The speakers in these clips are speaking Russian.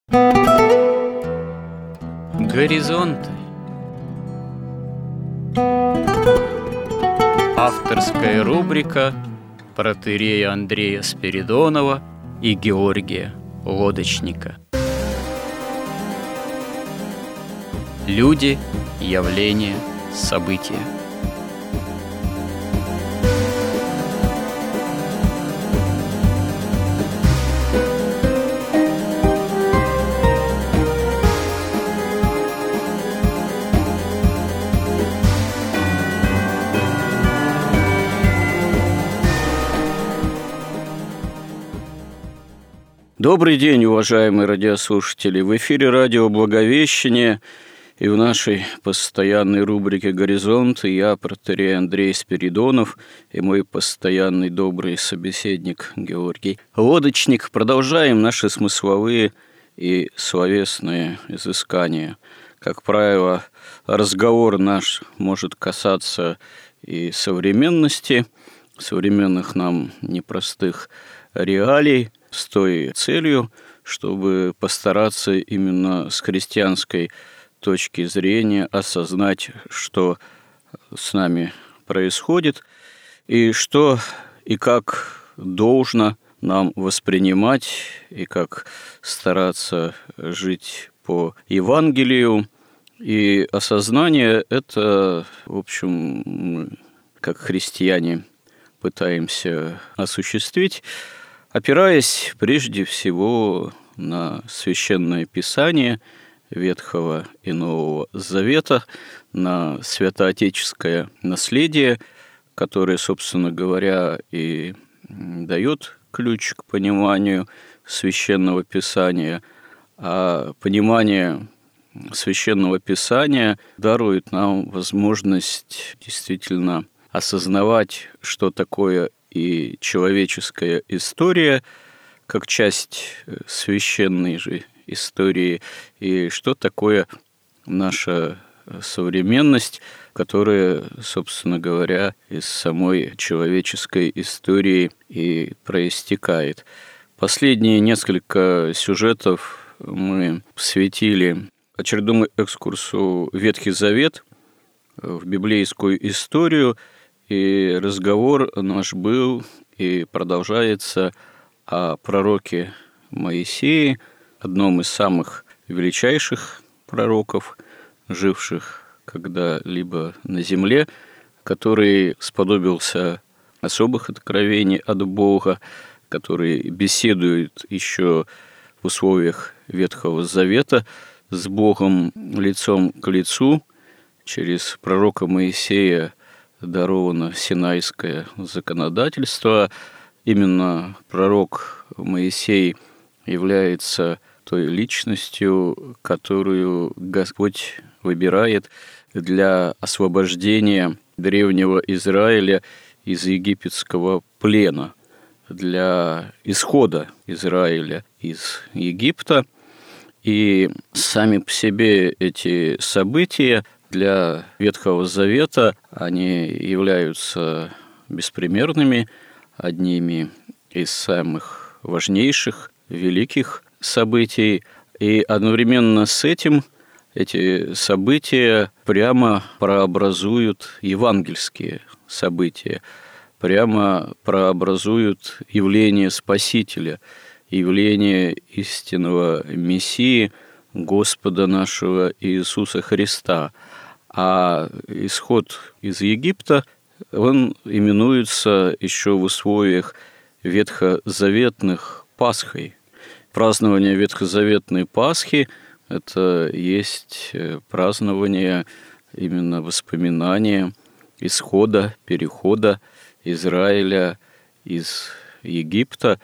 Горизонты. Авторская рубрика протоиерея Андрея Спиридонова и Георгия Лодочника. Люди, явления, события. Добрый день, уважаемые радиослушатели! В эфире радио «Благовещение» и в нашей постоянной рубрике «Горизонты» я, протоиерей Андрей Спиридонов, и мой постоянный добрый собеседник Георгий Лодочник. Продолжаем наши смысловые и словесные изыскания. Как правило, разговор наш может касаться и современности, современных нам непростых реалий, с той целью, чтобы постараться именно с христианской точки зрения осознать, что с нами происходит, и что и как должно нам воспринимать, и как стараться жить по Евангелию. И осознание – это, в общем, мы, как христиане, пытаемся осуществить, опираясь прежде всего на Священное Писание Ветхого и Нового Завета, на святоотеческое наследие, которое, собственно говоря, и дает ключ к пониманию Священного Писания, а понимание Священного Писания дарует нам возможность действительно осознавать, что такое и человеческая история, как часть священной же истории, и что такое наша современность, которая, собственно говоря, из самой человеческой истории и проистекает. Последние несколько сюжетов мы посвятили очередному экскурсу в Ветхий Завет, в библейскую историю, и разговор наш был и продолжается о пророке Моисее, одном из самых величайших пророков, живших когда-либо на земле, который сподобился особых откровений от Бога, который беседует еще в условиях Ветхого Завета с Богом лицом к лицу. Через пророка Моисея даровано синайское законодательство. Именно пророк Моисей является той личностью, которую Господь выбирает для освобождения древнего Израиля из египетского плена, для исхода Израиля из Египта. И сами по себе эти события для Ветхого Завета, они являются беспримерными, одними из самых важнейших, великих событий. И одновременно с этим эти события прямо прообразуют евангельские события, прямо прообразуют явление Спасителя, явление истинного Мессии, Господа нашего Иисуса Христа. А исход из Египта, он именуется еще в условиях ветхозаветных Пасхой. Празднование ветхозаветной Пасхи – это есть празднование, именно воспоминания исхода, перехода Израиля из Египта,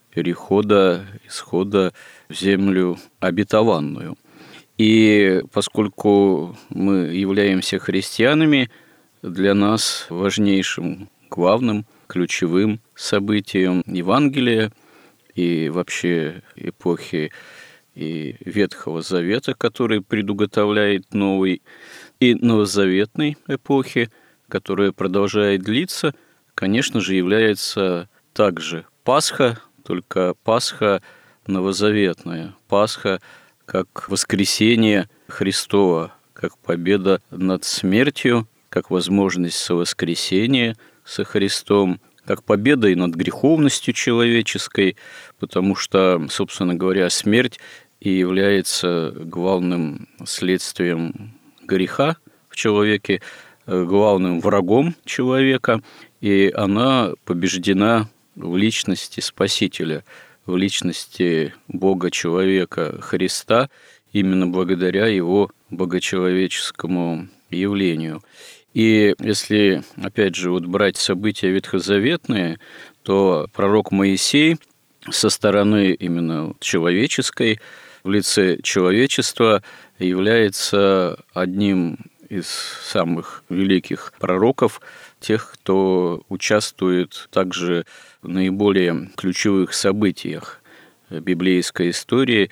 исхода в землю обетованную. И поскольку мы являемся христианами, для нас важнейшим, главным, ключевым событием Евангелия и вообще эпохи и Ветхого Завета, который предуготовляет новый, и новозаветной эпохи, которая продолжает длиться, конечно же, является также Пасха, только Пасха новозаветная. Пасха как воскресение Христова, как победа над смертью, как возможность совоскресения со Христом, как победа и над греховностью человеческой, потому что, собственно говоря, смерть и является главным следствием греха в человеке, главным врагом человека, и она побеждена в личности Спасителя, в личности Бога-человека Христа, именно благодаря Его богочеловеческому явлению. И если, опять же, брать события ветхозаветные, то пророк Моисей со стороны именно человеческой, в лице человечества, является одним из самых великих пророков, тех, кто участвует также в наиболее ключевых событиях библейской истории,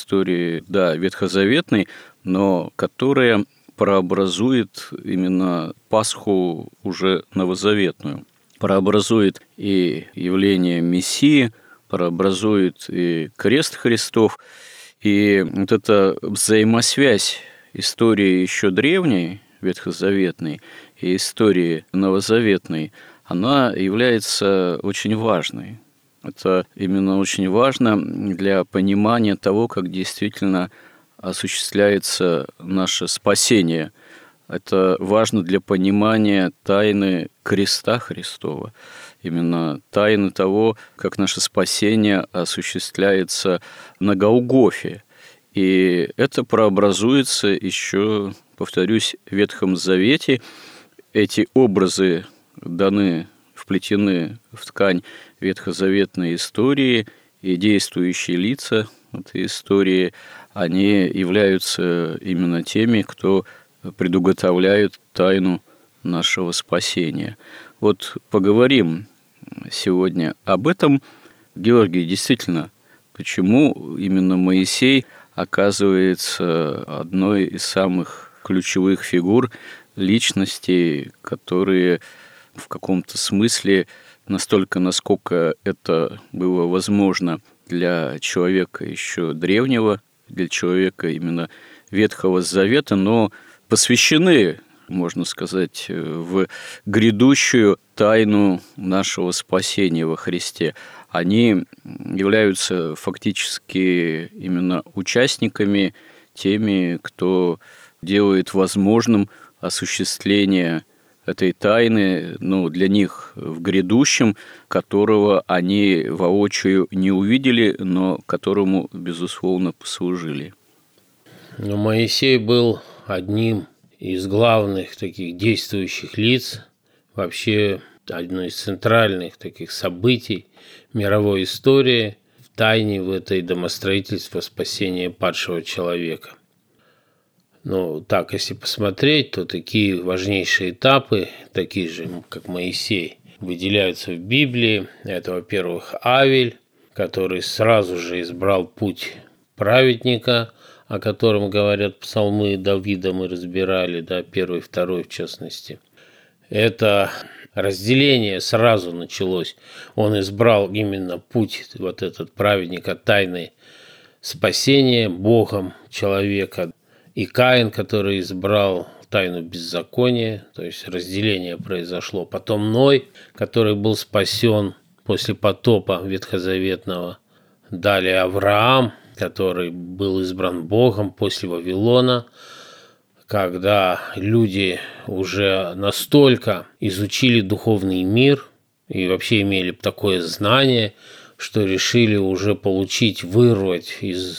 ветхозаветной, но которая прообразует именно Пасху уже новозаветную. Прообразует и явление Мессии, прообразует и крест Христов, и вот эта взаимосвязь истории еще древней, ветхозаветной, и истории новозаветной, она является очень важной. Это именно очень важно для понимания того, как действительно осуществляется наше спасение. Это важно для понимания тайны креста Христова, именно тайны того, как наше спасение осуществляется на Голгофе. И это прообразуется еще, повторюсь, в Ветхом Завете. Эти образы даны, вплетены в ткань ветхозаветной истории, и действующие лица этой истории, они являются именно теми, кто предуготовляют тайну нашего спасения. Вот поговорим сегодня об этом. Георгий, действительно, почему именно Моисей оказывается одной из самых ключевых фигур, личностей, которые в каком-то смысле настолько, насколько это было возможно для человека еще древнего, для человека именно Ветхого Завета, но посвящены, можно сказать, в грядущую тайну нашего спасения во Христе. Они являются фактически именно участниками, теми, кто делает возможным осуществление этой тайны, для них в грядущем, которого они воочию не увидели, но которому, безусловно, послужили. Моисей был одним из главных таких действующих лиц, вообще одно из центральных таких событий мировой истории в тайне в этой домостроительства спасения падшего человека. Так, если посмотреть, то такие важнейшие этапы, такие же, как Моисей, выделяются в Библии. Это, во-первых, Авель, который сразу же избрал путь праведника, о котором говорят псалмы Давида, мы разбирали, 1 и 2 в частности. Это разделение сразу началось. Он избрал именно путь, этот праведника, тайны спасения Богом человека. И Каин, который избрал тайну беззакония, то есть разделение произошло. Потом Ной, который был спасен после потопа ветхозаветного. Далее Авраам, который был избран Богом после Вавилона, когда люди уже настолько изучили духовный мир и вообще имели такое знание, что решили уже вырвать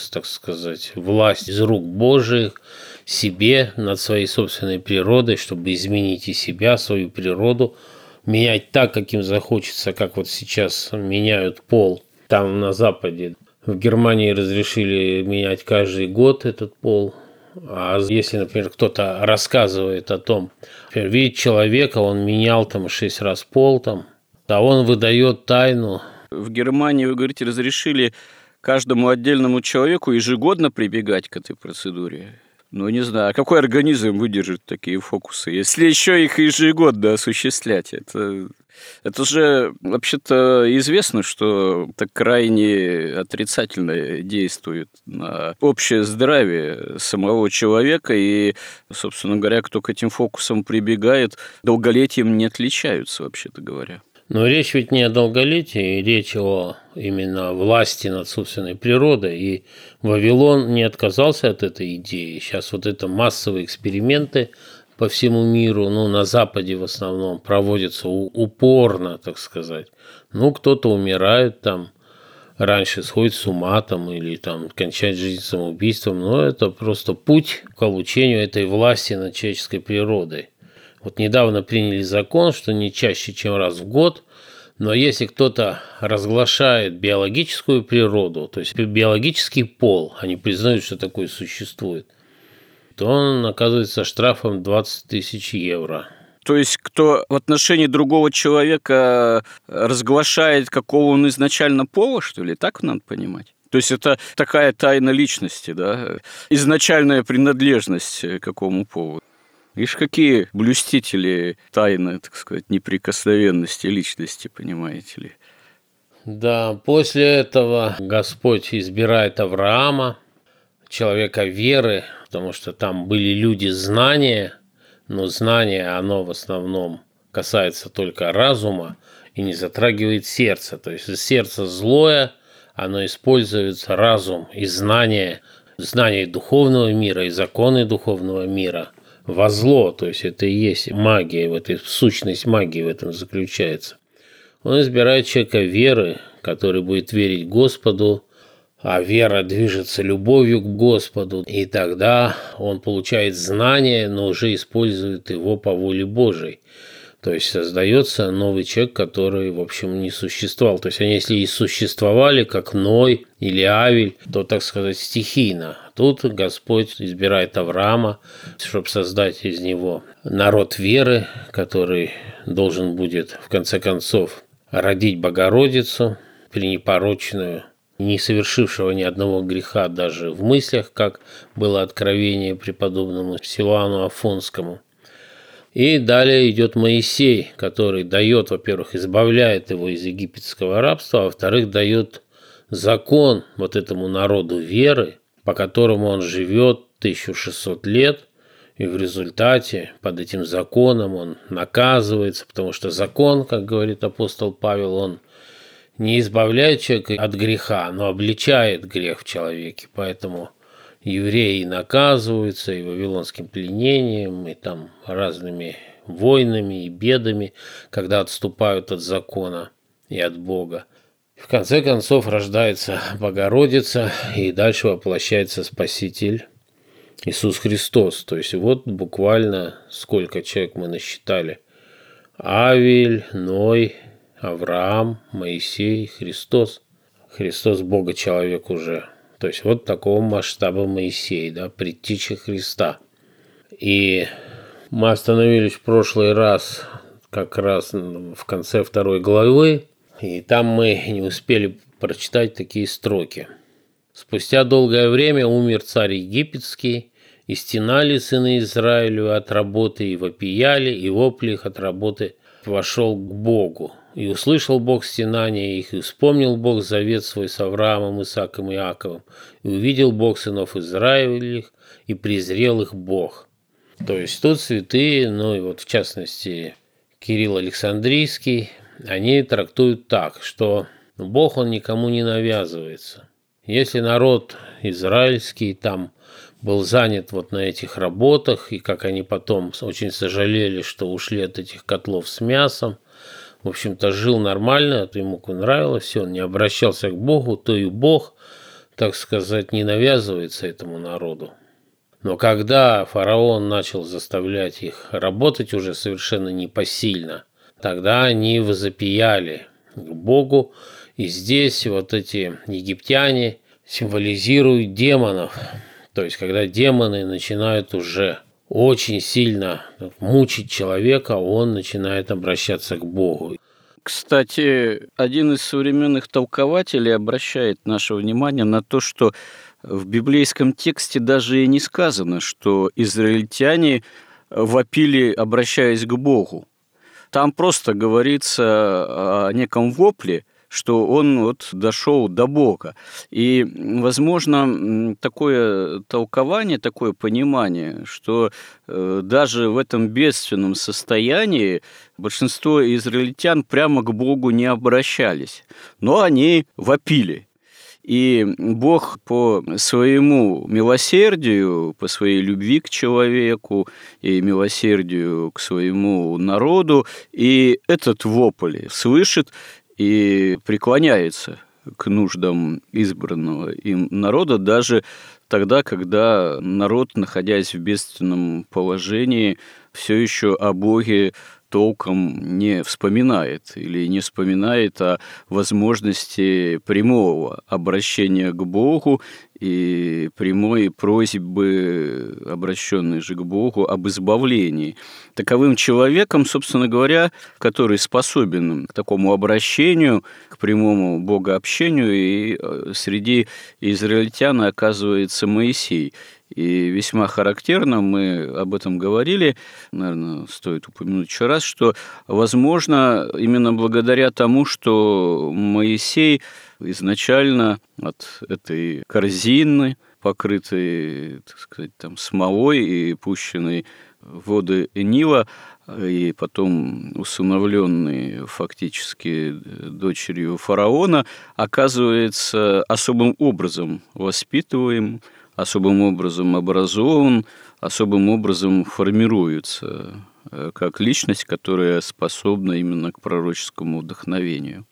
власть из рук Божьих себе над своей собственной природой, чтобы изменить и себя, свою природу, менять так, каким захочется, как сейчас меняют пол там на Западе. В Германии разрешили менять каждый год этот пол. А если, например, кто-то рассказывает о том, например, видит человека, он менял 6 раз пол, он выдает тайну. В Германии, вы говорите, разрешили каждому отдельному человеку ежегодно прибегать к этой процедуре. Не знаю, какой организм выдержит такие фокусы, если еще их ежегодно осуществлять? Это Это же вообще-то известно, что это крайне отрицательно действует на общее здравие самого человека, и, собственно говоря, кто к этим фокусам прибегает, долголетием не отличаются, вообще-то говоря. Но речь ведь не о долголетии, речь о именно власти над собственной природой. И Вавилон не отказался от этой идеи. Сейчас вот это массовые эксперименты по всему миру, на Западе в основном, проводятся упорно, так сказать. Кто-то умирает там, раньше сходит с ума там, или там кончает жизнь самоубийством, но это просто путь к получению этой власти над человеческой природой. Вот недавно приняли закон, что не чаще, чем раз в год, но если кто-то разглашает биологическую природу, то есть биологический пол, они признают, что такое существует, то он наказывается штрафом 20 тысяч евро. То есть, кто в отношении другого человека разглашает, какого он изначально пола, что ли? Так надо понимать? То есть, это такая тайна личности, да? Изначальная принадлежность к какому полу. Видишь, какие блюстители тайны, так сказать, неприкосновенности личности, понимаете ли? Да, после этого Господь избирает Авраама, человека веры, потому что там были люди знания, но знание, оно в основном касается только разума и не затрагивает сердце. То есть сердце злое, оно используется разум и знание духовного мира и законы духовного мира во зло. То есть это и есть магия, сущность магии в этом заключается. Он избирает человека веры, который будет верить Господу, а вера движется любовью к Господу, и тогда он получает знание, но уже использует его по воле Божией. То есть создается новый человек, который, в общем, не существовал. То есть они, если и существовали, как Ной или Авель, то, так сказать, стихийно. Тут Господь избирает Авраама, чтобы создать из него народ веры, который должен будет, в конце концов, родить Богородицу, пренепорочную, не совершившего ни одного греха даже в мыслях, как было откровение преподобному Силуану Афонскому. И далее идет Моисей, который дает, во-первых, избавляет его из египетского рабства, а во-вторых, дает закон вот этому народу веры, по которому он живет 1600 лет, и в результате под этим законом он наказывается, потому что закон, как говорит апостол Павел, он не избавляет человека от греха, но обличает грех в человеке. Поэтому евреи наказываются и вавилонским пленением, и там разными войнами и бедами, когда отступают от закона и от Бога. В конце концов рождается Богородица, и дальше воплощается Спаситель Иисус Христос. То есть вот буквально сколько человек мы насчитали. Авель, Ной, Авраам, Моисей, Христос. Христос Бога-человек уже. То есть вот такого масштаба Моисей, да, предтеча Христа. И мы остановились в прошлый раз как раз в конце 2 главы, и там мы не успели прочитать такие строки. «Спустя долгое время умер царь египетский, и стенали сыны Израилю от работы, и вопияли, и вопли их от работы вошел к Богу. И услышал Бог стенания их, и вспомнил Бог завет свой с Авраамом, Исааком и Иаковом, и увидел Бог сынов Израилевых, и презрел их Бог». То есть тут святые, и вот в частности Кирилл Александрийский, они трактуют так, что Бог, он никому не навязывается. Если народ израильский там был занят вот на этих работах, и как они потом очень сожалели, что ушли от этих котлов с мясом, в общем-то, жил нормально, это ему нравилось, все, он не обращался к Богу, то и Бог, так сказать, не навязывается этому народу. Но когда фараон начал заставлять их работать уже совершенно непосильно, тогда они возопияли к Богу, и здесь вот эти египтяне символизируют демонов. То есть, когда демоны начинают уже очень сильно мучить человека, он начинает обращаться к Богу. Кстати, один из современных толкователей обращает наше внимание на то, что в библейском тексте даже и не сказано, что израильтяне вопили, обращаясь к Богу. Там просто говорится о неком вопле, что он вот дошел до Бога. И, возможно, такое толкование, такое понимание, что даже в этом бедственном состоянии большинство израильтян прямо к Богу не обращались, но они вопили. И Бог по своему милосердию, по своей любви к человеку и милосердию к своему народу, и этот вопль слышит и преклоняется к нуждам избранного им народа даже тогда, когда народ, находясь в бедственном положении, все еще о Боге толком не вспоминает или не вспоминает о возможности прямого обращения к Богу и прямой просьбы, обращенной же к Богу, об избавлении. Таковым человеком, собственно говоря, который способен к такому обращению, к прямому богообщению, и среди израильтян оказывается Моисей. И весьма характерно, мы об этом говорили, наверное, стоит упомянуть еще раз, что, возможно, именно благодаря тому, что Моисей изначально от этой корзины, покрытой, так сказать, там, смолой и пущенной в воды Нила, и потом усыновленный фактически дочерью фараона, оказывается особым образом воспитываем, особым образом образован, особым образом формируется как личность, которая способна именно к пророческому вдохновению.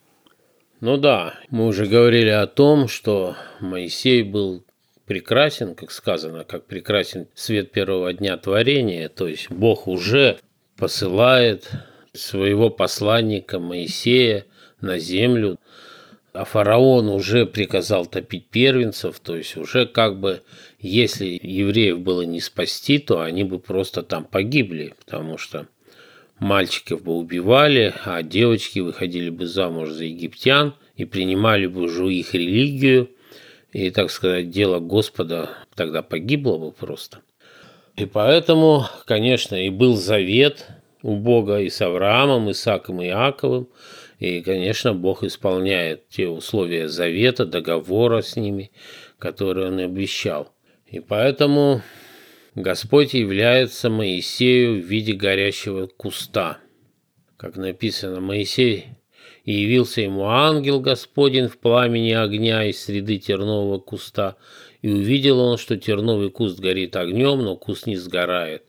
Ну да, мы уже говорили о том, что Моисей был прекрасен, как сказано, как прекрасен свет первого дня творения, то есть Бог уже посылает своего посланника Моисея на землю, а фараон уже приказал топить первенцев, то есть уже как бы, если евреев было не спасти, то они бы просто там погибли, потому что мальчиков бы убивали, а девочки выходили бы замуж за египтян и принимали бы уже их религию, и, так сказать, дело Господа тогда погибло бы просто. И поэтому, конечно, и был завет у Бога и с Авраамом, Исааком и Иаковом, и, конечно, Бог исполняет те условия завета, договора с ними, которые Он обещал. И поэтому Господь является Моисею в виде горящего куста. Как написано, Моисей, и явился ему ангел Господень в пламени огня из среды тернового куста, и увидел он, что терновый куст горит огнем, но куст не сгорает.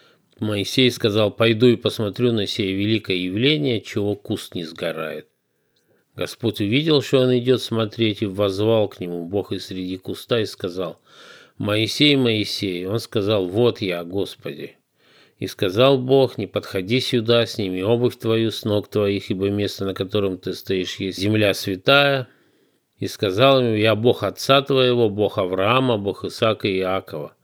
Моисей сказал: «Пойду и посмотрю на сие великое явление, чего куст не сгорает». Господь увидел, что он идет смотреть, и воззвал к нему Бог из среди куста и сказал: «Моисей, Моисей». Он сказал: «Вот я, Господи». И сказал Бог: «Не подходи сюда, сними обувь твою с ног твоих, ибо место, на котором ты стоишь, есть земля святая». И сказал ему: «Я Бог отца твоего, Бог Авраама, Бог Исаака и Иакова».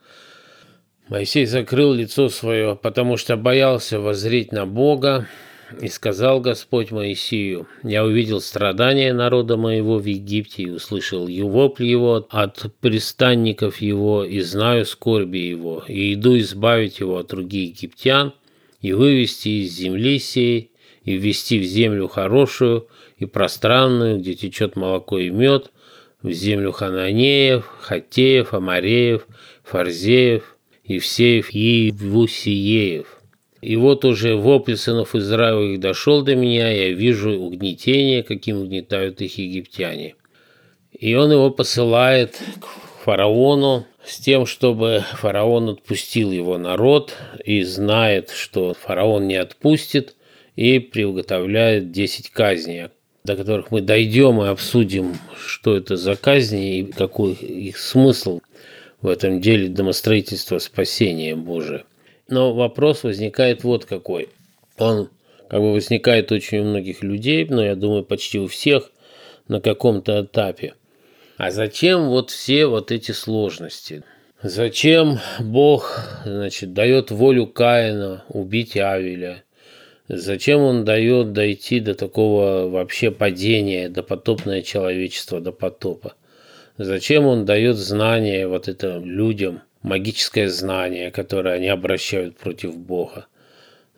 Моисей закрыл лицо свое, потому что боялся воззреть на Бога, и сказал Господь Моисею: «Я увидел страдания народа моего в Египте, и услышал вопль его от пристанников его, и знаю скорби его, и иду избавить его от руки египтян, и вывести из земли сей, и ввести в землю хорошую и пространную, где течет молоко и мед, в землю хананеев, хаттеев, амореев, фарзеев, Евсеев и Вусиеев. И вот уже вопль сынов Израилевых дошел до меня, я вижу угнетение, каким угнетают их египтяне». И он его посылает к фараону с тем, чтобы фараон отпустил его народ, и знает, что фараон не отпустит, и приготовляет 10 казней, до которых мы дойдем и обсудим, что это за казни и какой их смысл в этом деле домостроительства спасения Божия. Но вопрос возникает вот какой. Он как бы возникает очень у многих людей, но я думаю, почти у всех на каком-то этапе. А зачем вот все вот эти сложности? Зачем Бог, дает волю Каина убить Авеля? Зачем Он дает дойти до такого вообще падения, до потопное человечество, до потопа? Зачем Он дает знание вот это людям, магическое знание, которое они обращают против Бога?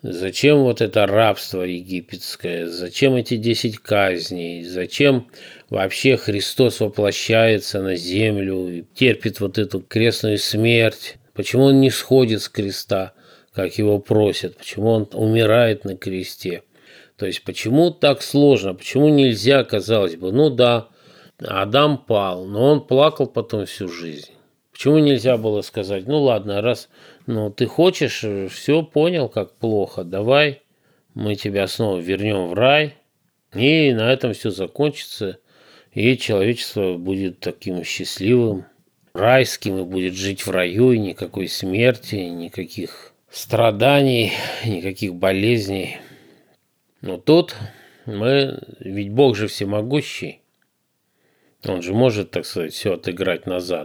Зачем вот это рабство египетское? Зачем эти 10 казней? Зачем вообще Христос воплощается на землю и терпит вот эту крестную смерть? Почему он не сходит с креста, как его просят? Почему он умирает на кресте? То есть почему так сложно? Почему нельзя, казалось бы, ну да, Адам пал, но он плакал потом всю жизнь. Почему нельзя было сказать, ну ладно, раз ты хочешь, все понял, как плохо, давай мы тебя снова вернем в рай, и на этом все закончится, и человечество будет таким счастливым, райским, и будет жить в раю, и никакой смерти, никаких страданий, никаких болезней. Но тут ведь Бог же всемогущий, он же может, так сказать, все отыграть назад.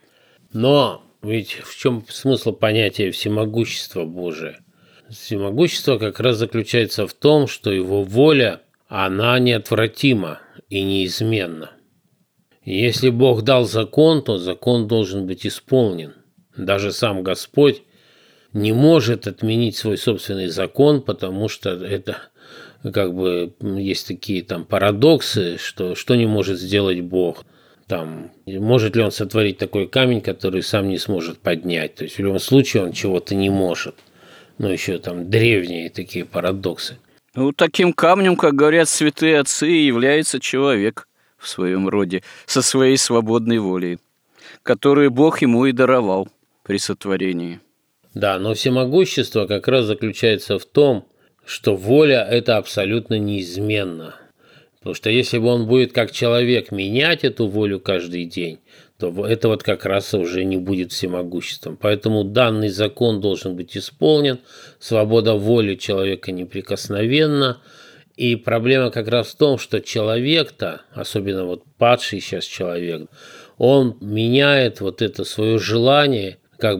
Но ведь в чем смысл понятия всемогущества Божия? Всемогущество как раз заключается в том, что его воля, она неотвратима и неизменна. И если Бог дал закон, то закон должен быть исполнен. Даже сам Господь не может отменить свой собственный закон, потому что это есть такие парадоксы, что не может сделать Бог. Может ли он сотворить такой камень, который сам не сможет поднять? То есть в любом случае он чего-то не может. Но еще древние такие парадоксы. Таким камнем, как говорят святые отцы, является человек в своем роде, со своей свободной волей, которую Бог ему и даровал при сотворении. Да, но всемогущество как раз заключается в том, что воля – это абсолютно неизменно. Потому что если бы он будет как человек менять эту волю каждый день, то это как раз уже не будет всемогуществом. Поэтому данный закон должен быть исполнен, свобода воли человека неприкосновенна. И проблема как раз в том, что человек-то, особенно падший сейчас человек, он меняет это свое желание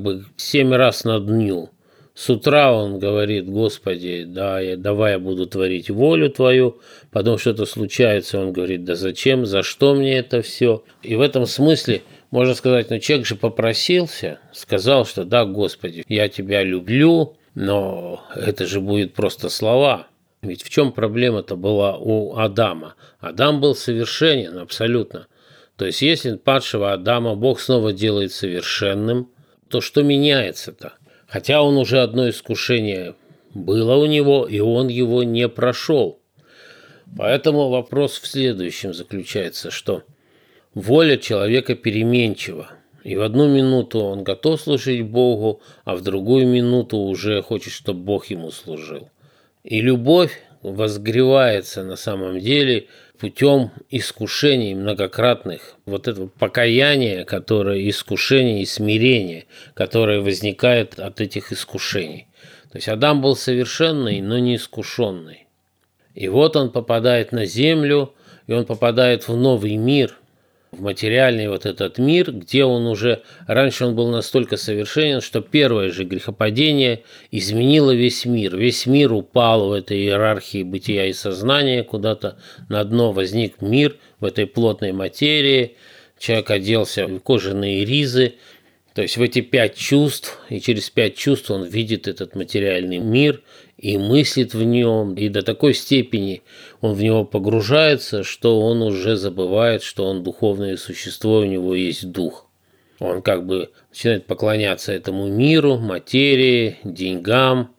7 раз на дню. С утра он говорит: Господи, давай я буду творить волю Твою. Потом что-то случается, он говорит: да зачем, за что мне это все? И в этом смысле можно сказать, человек же попросился, сказал, что да, Господи, я Тебя люблю, но это же будет просто слова. Ведь в чем проблема-то была у Адама? Адам был совершенен абсолютно. То есть если падшего Адама Бог снова делает совершенным, то что меняется-то? Хотя он уже одно искушение было у него, и он его не прошел. Поэтому вопрос в следующем заключается, что воля человека переменчива. И в одну минуту он готов служить Богу, а в другую минуту уже хочет, чтобы Бог ему служил. И любовь возгревается на самом деле путем искушений многократных, этого покаяния, которое искушение и смирение, которое возникает от этих искушений. То есть Адам был совершенный, но не искушенный. И он попадает на землю, и он попадает в новый мир, в материальный этот мир, где раньше он был настолько совершенен, что первое же грехопадение изменило весь мир. Весь мир упал в этой иерархии бытия и сознания, куда-то на дно возник мир в этой плотной материи. Человек оделся в кожаные ризы, то есть в эти 5 чувств, и через 5 чувств он видит этот материальный мир и мыслит в нем, и до такой степени он в него погружается, что он уже забывает, что он духовное существо, у него есть дух. Он начинает поклоняться этому миру, материи, деньгам,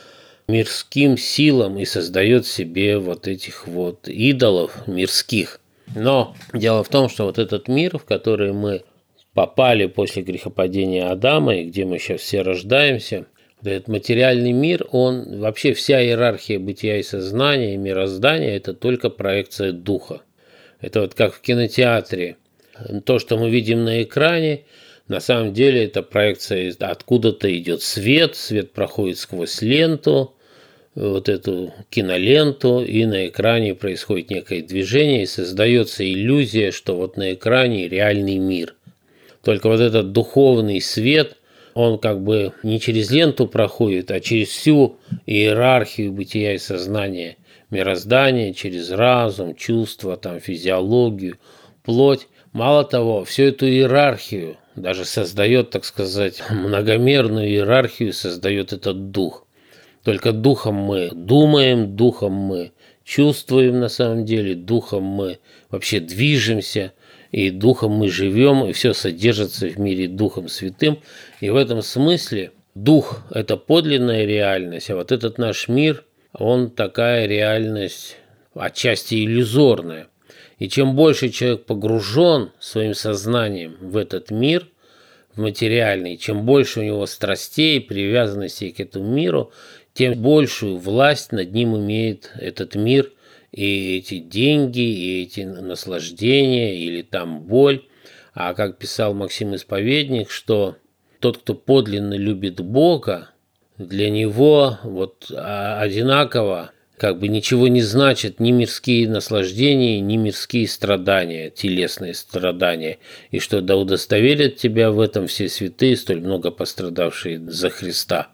мирским силам и создает себе этих идолов мирских. Но дело в том, что этот мир, в который мы попали после грехопадения Адама, и где мы сейчас все рождаемся, этот материальный мир, он вообще вся иерархия бытия и сознания, и мироздания – это только проекция духа. Это как в кинотеатре. То, что мы видим на экране, на самом деле это проекция, откуда-то идет свет, свет проходит сквозь ленту, эту киноленту, и на экране происходит некое движение, и создается иллюзия, что на экране реальный мир. Только этот духовный свет, он не через ленту проходит, а через всю иерархию бытия и сознания, мироздания, через разум, чувства, физиологию, плоть. Мало того, всю эту иерархию даже создает, так сказать, многомерную иерархию создает этот дух. Только духом мы думаем, духом мы чувствуем на самом деле, духом мы вообще движемся, и духом мы живем, и все содержится в мире Духом Святым. И в этом смысле дух – это подлинная реальность, а вот этот наш мир, он такая реальность отчасти иллюзорная. И чем больше человек погружен своим сознанием в этот мир, в материальный, чем больше у него страстей, привязанностей к этому миру, тем большую власть над ним имеет этот мир, и эти деньги, и эти наслаждения, или там боль. А как писал Максим Исповедник, что тот, кто подлинно любит Бога, для него вот одинаково как бы ничего не значит ни мирские наслаждения, ни мирские страдания, телесные страдания, и что да удостоверят тебя в этом все святые, столь много пострадавшие за Христа.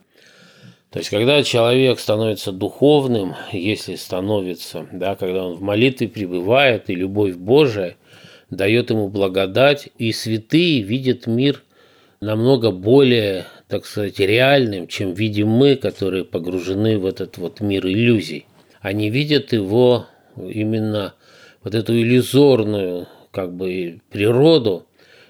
То есть, когда человек становится духовным, если становится, да, когда он в молитве пребывает, и любовь Божия дает ему благодать, и святые видят мир намного более, так сказать, реальным, чем видим мы, которые погружены в этот вот мир иллюзий. Они видят его именно вот эту иллюзорную как бы природу,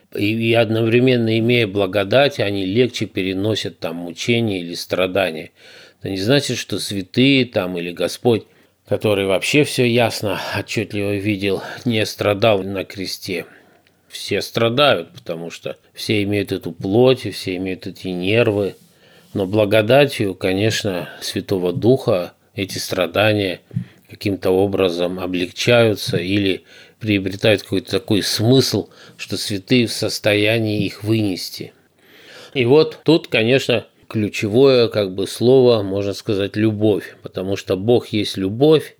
и одновременно имея благодать, они легче переносят там мучения или страдания. Это не значит, что святые там или Господь, который вообще все ясно, отчетливо видел, не страдал на кресте. Все страдают, потому что все имеют эту плоть, все имеют эти нервы. Но благодатью, конечно, Святого Духа эти страдания каким-то образом облегчаются или приобретают какой-то такой смысл, что святые в состоянии их вынести. И вот тут, конечно, ключевое как бы слово, можно сказать, любовь, потому что Бог есть любовь,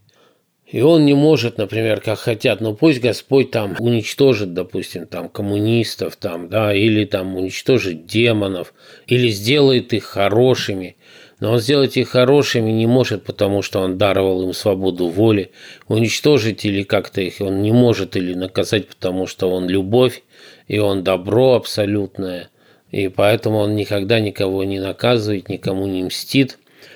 и Он не может, например, как хотят, но пусть Господь там уничтожит, допустим, там коммунистов, там, да, или там уничтожит демонов, или сделает их хорошими. Но он сделать их хорошими не может, потому что он даровал им свободу воли. Уничтожить или как-то их он не может, или наказать, потому что он любовь, и он добро абсолютное. И поэтому он никогда никого не наказывает, никому не мстит.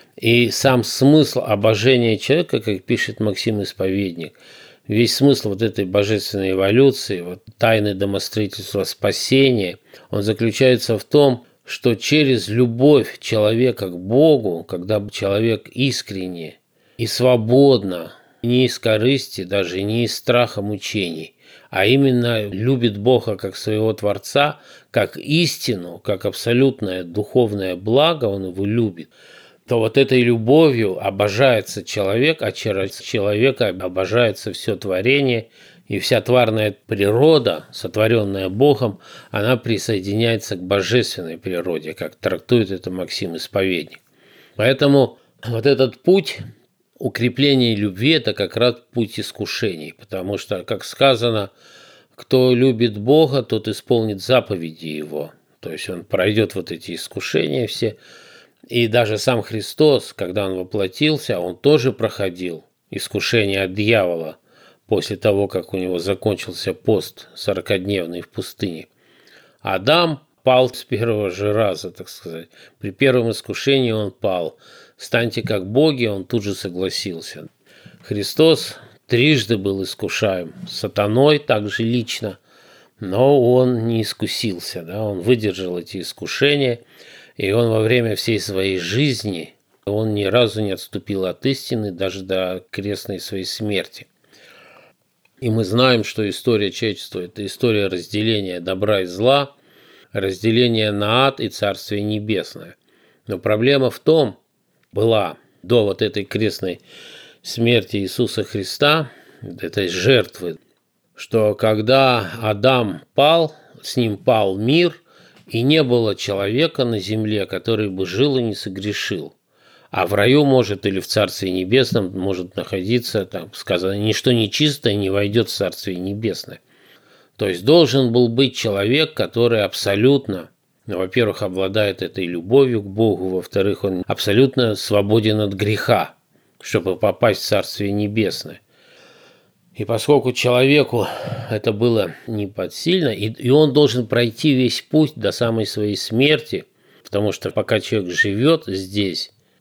И сам смысл обожения человека, как пишет Максим Исповедник, весь смысл вот этой божественной эволюции, вот тайны домостроительства спасения, он заключается в том, что через любовь человека к Богу, когда человек искренне и свободно, не из корысти, даже не из страха мучений, а именно любит Бога как своего Творца, как истину, как абсолютное духовное благо, он его любит, то вот этой любовью обожается человек, а через человека обожается все творение, и вся тварная природа, сотворенная Богом, она присоединяется к божественной природе, как трактует это Максим Исповедник. Поэтому вот этот путь укрепления любви – это как раз путь искушений, потому что, как сказано, кто любит Бога, тот исполнит заповеди Его. То есть он пройдет вот эти искушения все. И даже сам Христос, когда Он воплотился, Он тоже проходил искушение от дьявола, после того, как у него закончился пост 40-дневный в пустыне. Адам пал с первого же раза, так сказать. При первом искушении он пал. «Станьте как боги», он тут же согласился. Христос трижды был искушаем сатаной, также лично, но он не искусился, да? Он выдержал эти искушения, и он во время всей своей жизни, он ни разу не отступил от истины, даже до крестной своей смерти. И мы знаем, что история человечества – это история разделения добра и зла, разделения на ад и Царствие Небесное. Но проблема в том была до вот этой крестной смерти Иисуса Христа, этой жертвы, что когда Адам пал, с ним пал мир, и не было человека на земле, который бы жил и не согрешил. А в раю может или в Царстве Небесном может находиться, там сказано, ничто нечистое не войдет в Царствие Небесное. То есть должен был быть человек, который абсолютно, во-первых, обладает этой любовью к Богу, во-вторых, он абсолютно свободен от греха, чтобы попасть в Царствие Небесное. И поскольку человеку это было неподсильно, и он должен пройти весь путь до самой своей смерти, потому что пока человек живет здесь,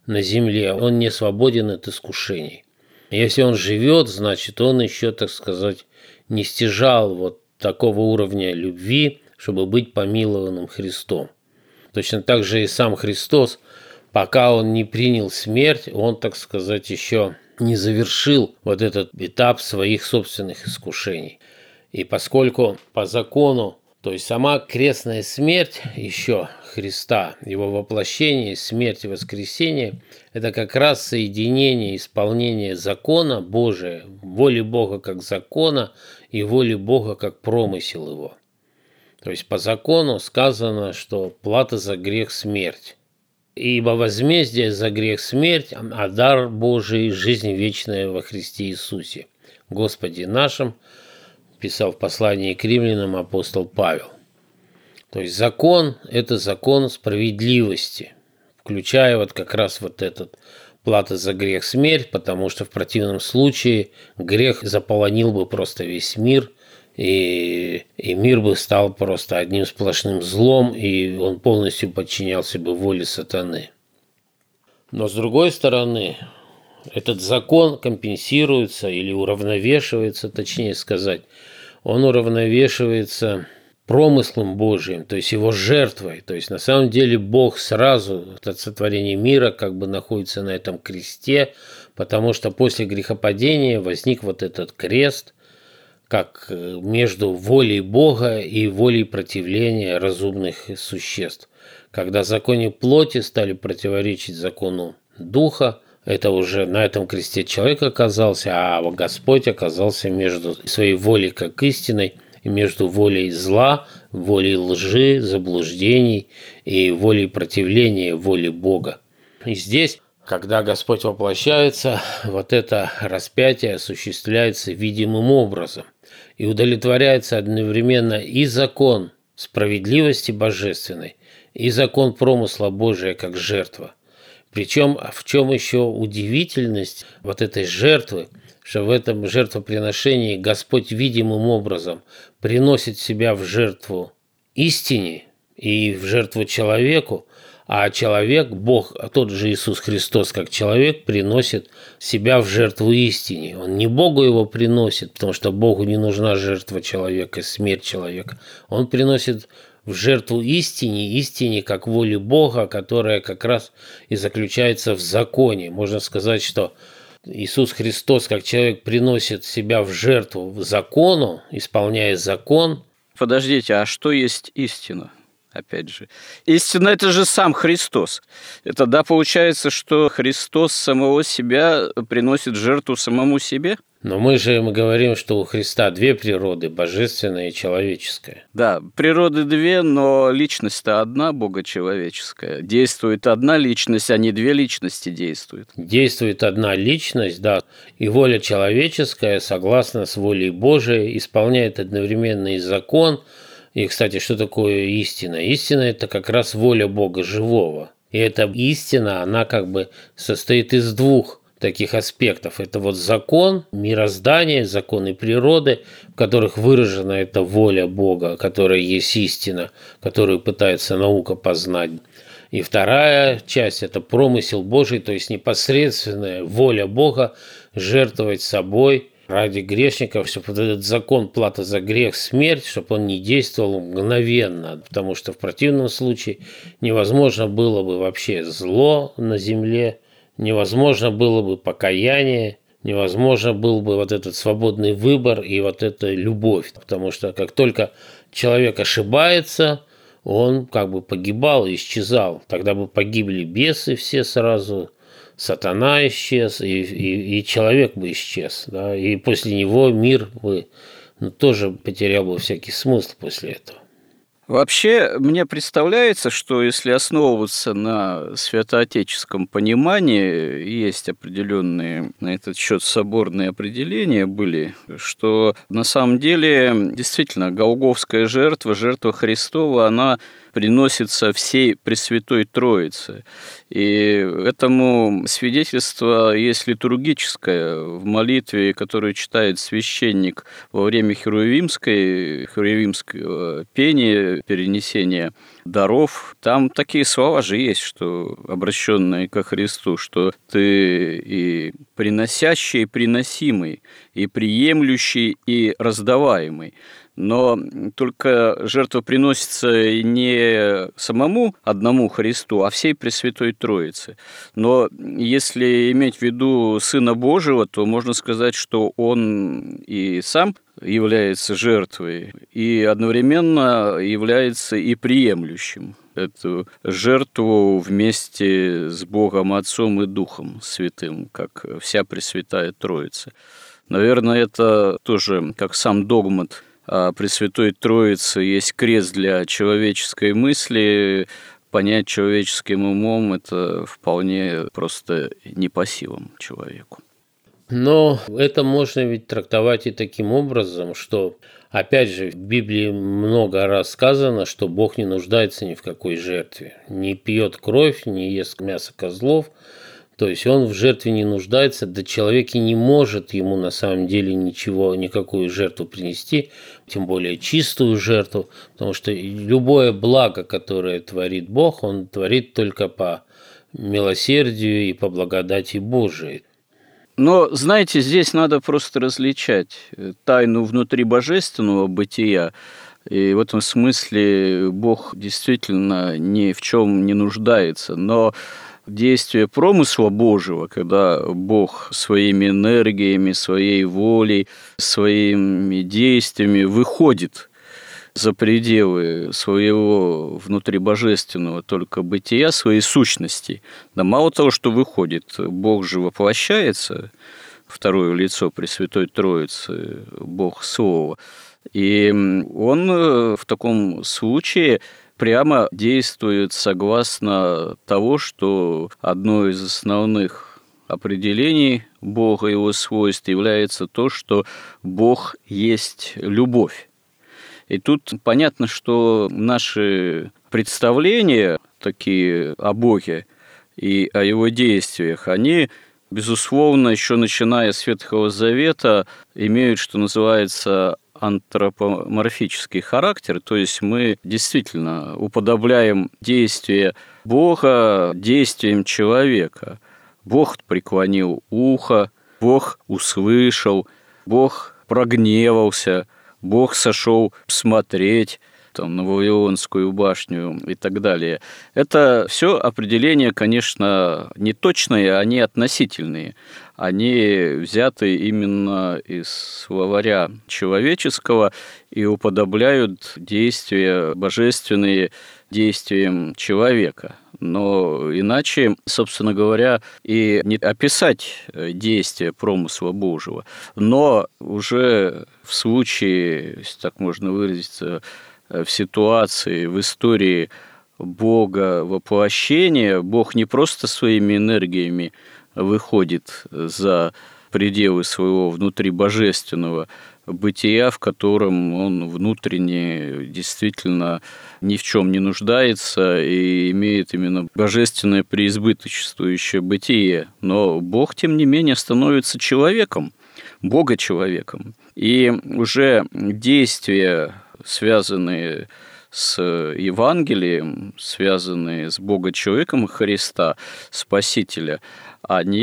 на земле, он не свободен от искушений. Если он живет, значит, он еще, так сказать, не стяжал вот такого уровня любви, чтобы быть помилованным Христом. Точно так же и сам Христос, пока он не принял смерть, он, так сказать, еще не завершил вот этот этап своих собственных искушений. И поскольку по закону, то есть сама крестная смерть еще Христа, его воплощение, смерть и воскресение, это как раз соединение, исполнение закона Божия, воли Бога как закона и воли Бога как промысел его. То есть по закону сказано, что плата за грех – смерть. Ибо возмездие за грех – смерть, а дар Божий – жизнь вечная во Христе Иисусе, Господе нашим, писал в послании к римлянам апостол Павел. То есть закон – это закон справедливости, включая вот как раз вот этот плата за грех – смерть, потому что в противном случае грех заполонил бы просто весь мир, и мир бы стал просто одним сплошным злом, и он полностью подчинялся бы воле сатаны. Но с другой стороны, этот закон компенсируется или уравновешивается, точнее сказать, он уравновешивается промыслом Божиим, то есть его жертвой. То есть на самом деле Бог сразу от сотворения мира как бы находится на этом кресте, потому что после грехопадения возник вот этот крест, как между волей Бога и волей противления разумных существ. Когда законы плоти стали противоречить закону Духа, это уже на этом кресте человек оказался, а Господь оказался между своей волей как истиной и между волей зла, волей лжи, заблуждений и волей противления воле Бога. И здесь, когда Господь воплощается, вот это распятие осуществляется видимым образом и удовлетворяется одновременно и закон справедливости божественной, и закон промысла Божия как жертва. Причем в чем еще удивительность вот этой жертвы, что в этом жертвоприношении Господь видимым образом приносит себя в жертву истине и в жертву человеку, а человек, Бог, тот же Иисус Христос, как человек, приносит себя в жертву истине. Он не Богу его приносит, потому что Богу не нужна жертва человека, смерть человека. Он приносит в жертву истине как воле Бога, которая как раз и заключается в законе. Можно сказать, что Иисус Христос, как человек, приносит себя в жертву в закону, исполняя закон. Подождите, а что есть истина? Опять же, истина – это же сам Христос. Это, да, получается, что Христос самого себя приносит жертву самому себе? Но мы говорим, что у Христа две природы – божественная и человеческая. Да, природы две, но личность-то одна, богочеловеческая. Действует одна личность, а не две личности действуют. Действует одна личность, да, и воля человеческая, согласно с волей Божией, исполняет одновременно и закон. И, кстати, что такое истина? Истина – это как раз воля Бога живого. И эта истина, она как бы состоит из двух таких аспектов. Это вот закон мироздания, законы природы, в которых выражена эта воля Бога, которая есть истина, которую пытается наука познать. И вторая часть – это промысел Божий, то есть непосредственная воля Бога жертвовать собой ради грешников, чтобы вот этот закон плата за грех, смерть, чтобы он не действовал мгновенно, потому что в противном случае невозможно было бы вообще зло на земле, невозможно было бы покаяние, невозможно был бы вот этот свободный выбор и вот эта любовь, потому что как только человек ошибается, он как бы погибал и исчезал, тогда бы погибли бесы все сразу, сатана исчез, и человек бы исчез, да, и после него мир бы тоже потерял бы всякий смысл после этого. Вообще, мне представляется, что если основываться на святоотеческом понимании, есть определенные на этот счет соборные определения были, что на самом деле действительно голгофская жертва, жертва Христова, она приносится всей Пресвятой Троице. И этому свидетельство есть литургическое в молитве, которую читает священник во время херувимского пения, перенесения даров. Там такие слова же есть, что обращенные ко Христу, что ты и приносящий, и приносимый, и приемлющий, и раздаваемый. Но только жертва приносится не самому одному Христу, а всей Пресвятой Троице. Но если иметь в виду Сына Божьего, то можно сказать, что Он и сам является жертвой, и одновременно является и приемлющим эту жертву вместе с Богом Отцом и Духом Святым, как вся Пресвятая Троица. Наверное, это тоже, как сам догмат о Пресвятой Троице, есть крест для человеческой мысли. Понять человеческим умом – это вполне просто не по силам человеку. Но это можно ведь трактовать и таким образом, что, опять же, в Библии много раз сказано, что Бог не нуждается ни в какой жертве. Не пьет кровь, не ест мясо козлов. То есть он в жертве не нуждается, да человек и не может ему на самом деле никакую жертву принести, тем более чистую жертву, потому что любое благо, которое творит Бог, Он творит только по милосердию и по благодати Божией. Но, знаете, здесь надо просто различать тайну внутри божественного бытия, и в этом смысле Бог действительно ни в чем не нуждается, но действие промысла Божьего, когда Бог своими энергиями, своей волей, своими действиями выходит за пределы своего внутрибожественного только бытия, своей сущности. Да мало того, что выходит, Бог же воплощается, второе лицо Пресвятой Троицы, Бог Слово. И Он в таком случае прямо действует согласно того, что одно из основных определений Бога и Его свойств является то, что Бог есть любовь. И тут понятно, что наши представления такие о Боге и о Его действиях, они, безусловно, еще начиная с Ветхого Завета, имеют, что называется, антропоморфический характер, то есть мы действительно уподобляем действие Бога действием человека. Бог преклонил ухо, Бог услышал, Бог прогневался, Бог сошел смотреть на Вавилонскую башню и так далее. Это все определения, конечно, не точные, они относительные. Они взяты именно из словаря человеческого и уподобляют действия божественные действиям человека. Но иначе, собственно говоря, и не описать действия промысла Божьего. Но уже в случае, если так можно выразиться, в ситуации, в истории Бога воплощения, Бог не просто своими энергиями выходит за пределы своего внутрибожественного бытия, в котором он внутренне действительно ни в чем не нуждается и имеет именно божественное преизбыточествующее бытие. Но Бог, тем не менее, становится человеком, Бога-человеком. И уже действия, связанные с Евангелием, связанные с Бога-человеком Христа, Спасителя, они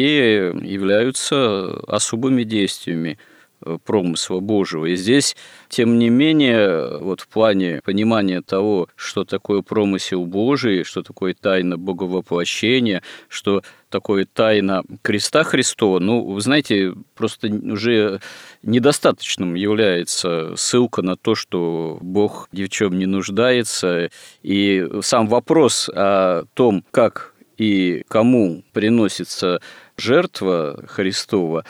являются особыми действиями промысла Божьего. И здесь, тем не менее, вот в плане понимания того, что такое промысел Божий, что такое тайна Боговоплощения, что такое тайна креста Христова, вы знаете, просто уже недостаточным является ссылка на то, что Бог ни в чем не нуждается. И сам вопрос о том, как и кому приносится жертва Христова,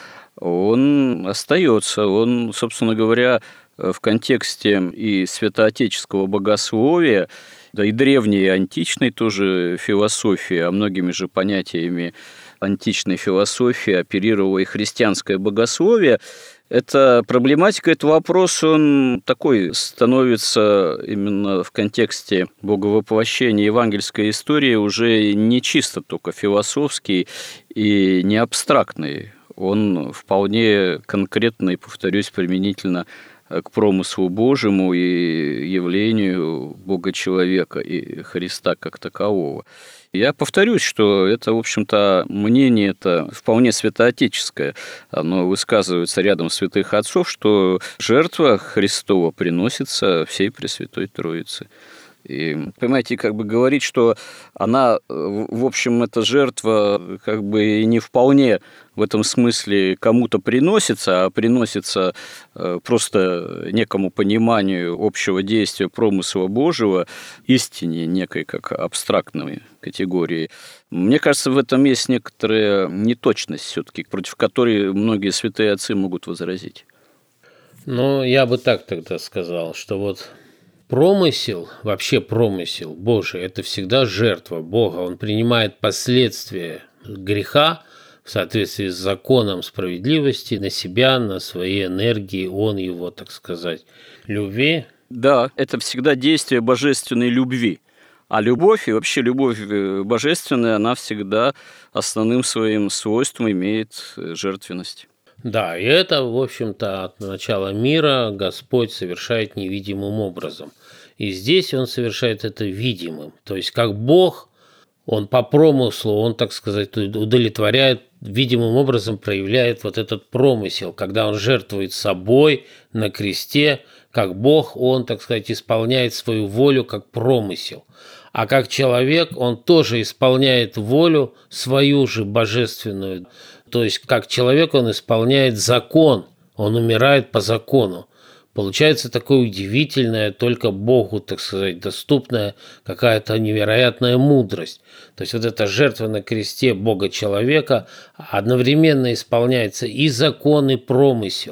он остается, он, собственно говоря, в контексте и святоотеческого богословия, да и древней, и античной тоже философии, а многими же понятиями античной философии оперировало и христианское богословие, эта проблематика, этот вопрос, он такой становится именно в контексте боговоплощения евангельской истории уже не чисто только философский и не абстрактный. Он вполне конкретный, повторюсь, применительно к промыслу Божьему и явлению Бога-человека и Христа как такового. Я повторюсь, что это, в общем-то, мнение это вполне святоотеческое. Оно высказывается рядом святых отцов, что жертва Христова приносится всей Пресвятой Троице. И, понимаете, как бы говорить, что она, в общем, эта жертва как бы и не вполне в этом смысле кому-то приносится, а приносится просто некому пониманию общего действия промысла Божьего, истине некой как абстрактной категории. Мне кажется, в этом есть некоторая неточность все-таки, против которой многие святые отцы могут возразить. Ну, я бы так тогда сказал, что вот промысел, вообще промысел Божий – это всегда жертва Бога. Он принимает последствия греха в соответствии с законом справедливости на себя, на свои энергии. Он его, так сказать, любви. Да, это всегда действие божественной любви. А любовь, и вообще любовь божественная, она всегда основным своим свойством имеет жертвенность. Да, и это, в общем-то, от начала мира Господь совершает невидимым образом. И здесь Он совершает это видимым. То есть, как Бог, Он по промыслу, Он, так сказать, удовлетворяет, видимым образом проявляет вот этот промысел, когда Он жертвует собой на кресте, как Бог, Он, так сказать, исполняет свою волю как промысел. А как человек, он тоже исполняет волю свою же божественную. То есть, как человек, он исполняет закон, он умирает по закону. Получается такое удивительное, только Богу, так сказать, доступная какая-то невероятная мудрость. То есть, вот эта жертва на кресте Бога-человека одновременно исполняется и закон, и промысел.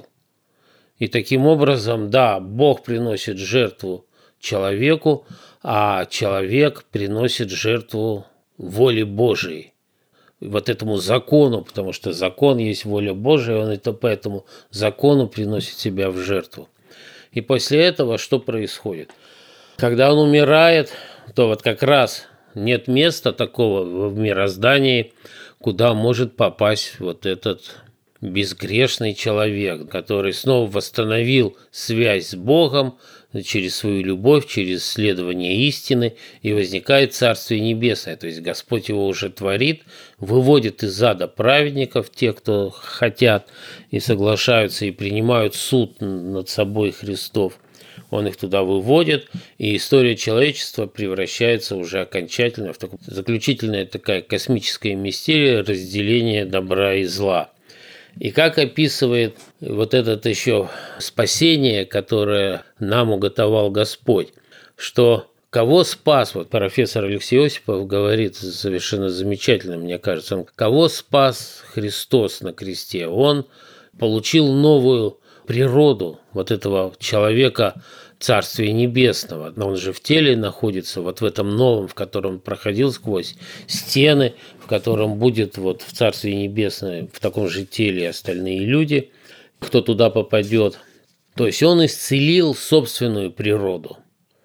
И таким образом, да, Бог приносит жертву человеку, а человек приносит жертву воле Божией. Вот этому закону, потому что закон есть воля Божия, он это по этому закону приносит себя в жертву. И после этого что происходит? Когда он умирает, то вот как раз нет места такого в мироздании, куда может попасть вот этот безгрешный человек, который снова восстановил связь с Богом через свою любовь, через исследование истины, и возникает Царствие Небесное. То есть Господь его уже творит, выводит из ада праведников, те, кто хотят и соглашаются, и принимают суд над собой Христов. Он их туда выводит, и история человечества превращается уже окончательно в такую заключительная такая космическая мистерия разделения добра и зла. И как описывает вот это еще спасение, которое нам уготовал Господь, что кого спас, вот профессор Алексей Осипов говорит совершенно замечательно, мне кажется, он кого спас Христос на кресте, он получил новую природу вот этого человека Царствия Небесного. Он же в теле находится, вот в этом новом, в котором проходил сквозь стены, в котором будет вот в Царстве Небесное в таком же теле и остальные люди, кто туда попадет. То есть он исцелил собственную природу.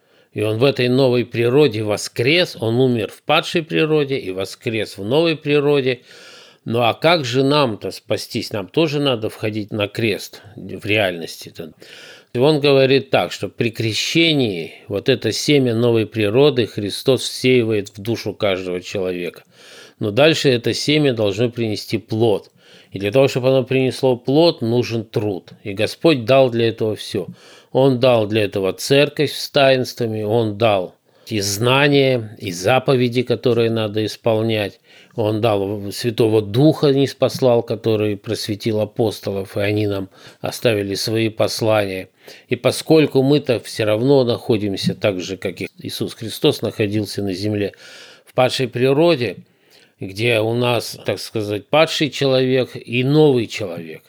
И он в этой новой природе воскрес, он умер в падшей природе и воскрес в новой природе. Ну а как же нам-то спастись? Нам тоже надо входить на крест в реальности-то. И он говорит так, что при крещении вот это семя новой природы Христос всеивает в душу каждого человека. Но дальше это семя должно принести плод. И для того, чтобы оно принесло плод, нужен труд. И Господь дал для этого все. Он дал для этого церковь с таинствами, Он дал и знания, и заповеди, которые надо исполнять. Он дал Святого Духа, ниспослал, который просветил апостолов, и они нам оставили свои послания. И поскольку мы-то все равно находимся так же, как и Иисус Христос находился на земле, в падшей природе, где у нас, так сказать, падший человек и новый человек.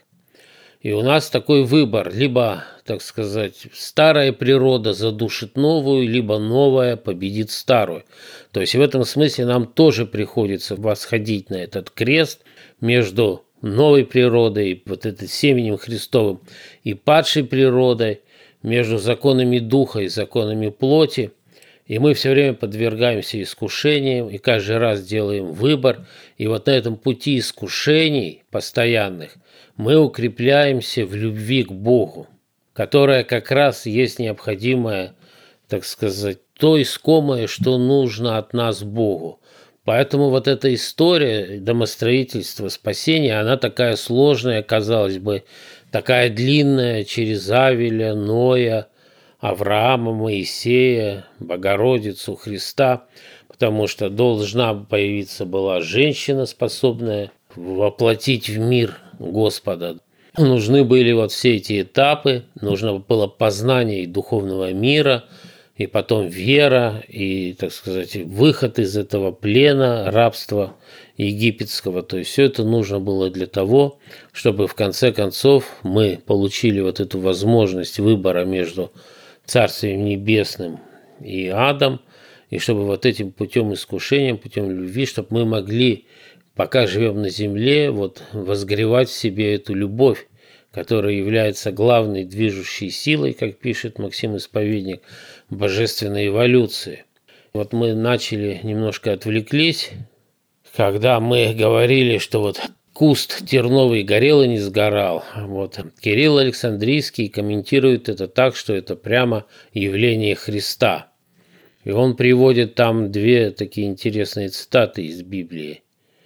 И у нас такой выбор, либо, так сказать, старая природа задушит новую, либо новая победит старую. То есть в этом смысле нам тоже приходится восходить на этот крест между новой природой, вот это семенем Христовым, и падшей природой, между законами духа и законами плоти. И мы все время подвергаемся искушениям, и каждый раз делаем выбор. И вот на этом пути искушений постоянных мы укрепляемся в любви к Богу, которая как раз есть необходимое, так сказать, то искомое, что нужно от нас Богу. Поэтому вот эта история домостроительства, спасения, она такая сложная, казалось бы, такая длинная, через Авеля, Ноя, Авраама, Моисея, Богородицу, Христа, потому что должна появиться была женщина, способная воплотить в мир Господа. Нужны были вот все эти этапы, нужно было познание и духовного мира, и потом вера, и, так сказать, выход из этого плена, рабства египетского. То есть все это нужно было для того, чтобы в конце концов мы получили вот эту возможность выбора между Царствием Небесным и адом, и чтобы вот этим путем искушения, путем любви, чтобы мы могли, пока живем на земле, вот возгревать в себе эту любовь, которая является главной движущей силой, как пишет Максим Исповедник, божественной эволюции. Вот мы начали, немножко отвлеклись, когда мы говорили, что вот куст терновый горел и не сгорал. Вот. Кирилл Александрийский комментирует это так, что это прямо явление Христа. И он приводит там две такие интересные цитаты из Библии.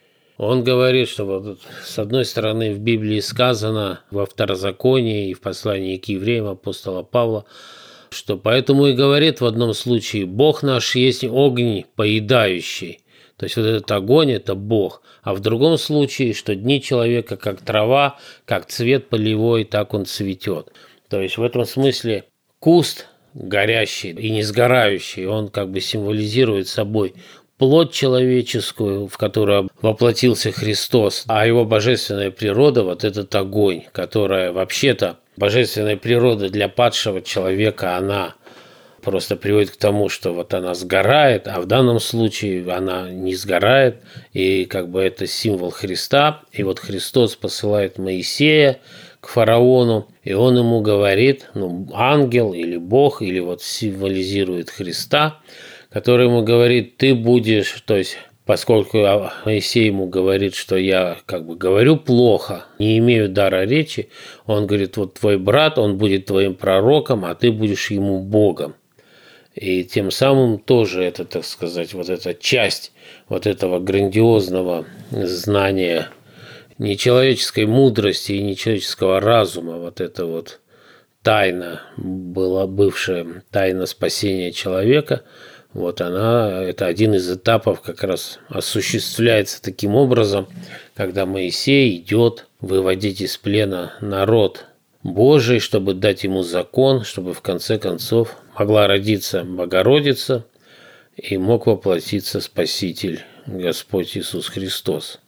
Он говорит, что вот, с одной стороны в Библии сказано во Второзаконии и в послании к евреям апостола Павла, что поэтому и говорит в одном случае: «Бог наш есть огонь поедающий». То есть вот этот огонь – это Бог. А в другом случае, что дни человека как трава, как цвет полевой, так он цветет. То есть в этом смысле куст горящий и не сгорающий, он как бы символизирует собой плоть человеческую, в которую воплотился Христос, а его божественная природа – вот этот огонь, которая вообще-то божественная природа для падшего человека, она просто приводит к тому, что вот она сгорает, а в данном случае она не сгорает, и как бы это символ Христа. И вот Христос посылает Моисея к фараону, и он ему говорит, ангел или Бог, или вот символизирует Христа, который ему говорит: ты будешь, то есть поскольку Моисей ему говорит, что я как бы говорю плохо, не имею дара речи, он говорит: вот твой брат, он будет твоим пророком, а ты будешь ему Богом. И тем самым тоже это, так сказать, вот эта часть вот этого грандиозного знания нечеловеческой мудрости и нечеловеческого разума, вот эта вот тайна, была бывшая тайна спасения человека, вот она, это один из этапов как раз осуществляется таким образом, когда Моисей идет выводить из плена народ Божий, чтобы дать ему закон, чтобы в конце концов могла родиться Богородица и мог воплотиться Спаситель, Господь Иисус Христос.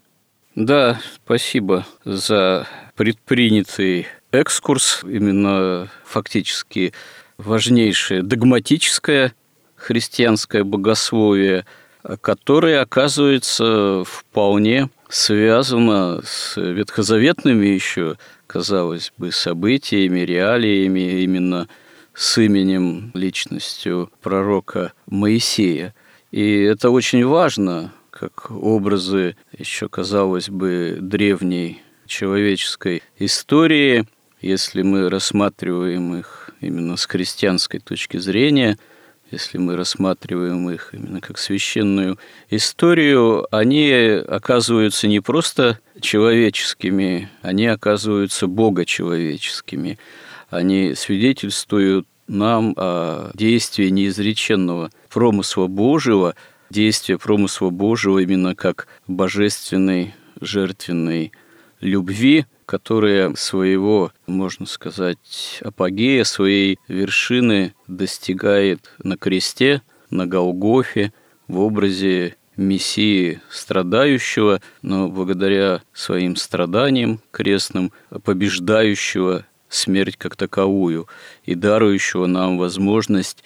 Да, спасибо за предпринятый экскурс, именно фактически важнейшее догматическое христианское богословие, которое, оказывается, вполне связано с ветхозаветными еще, казалось бы, событиями, реалиями, именно с именем, личностью пророка Моисея. И это очень важно, как образы еще, казалось бы, древней человеческой истории, если мы рассматриваем их именно с христианской точки зрения, если мы рассматриваем их именно как священную историю, они оказываются не просто человеческими, они оказываются богочеловеческими. Они свидетельствуют нам о действии неизреченного промысла Божьего, действия промысла Божьего именно как божественной жертвенной любви, которая своего, можно сказать, апогея, своей вершины достигает на кресте, на Голгофе, в образе Мессии страдающего, но благодаря своим страданиям крестным побеждающего смерть как таковую и дарующего нам возможность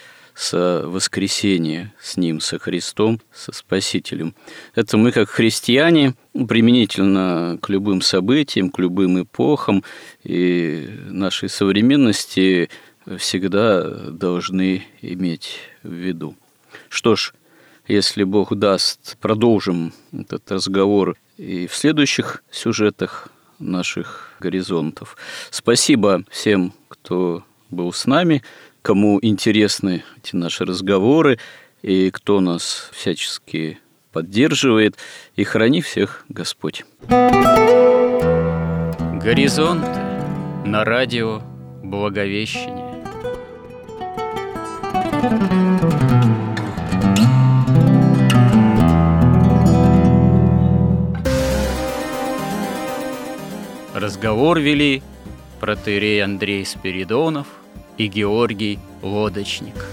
воскресения с Ним, со Христом, со Спасителем. Это мы, как христиане, применительно к любым событиям, к любым эпохам и нашей современности всегда должны иметь в виду. Что ж, если Бог даст, продолжим этот разговор и в следующих сюжетах наших горизонтов. Спасибо всем, кто был с нами, кому интересны эти наши разговоры и кто нас всячески поддерживает. И храни всех Господь. Горизонты на радио Благовещение. Разговор вели протоиерей Андрей Спиридонов и Георгий Лодочник.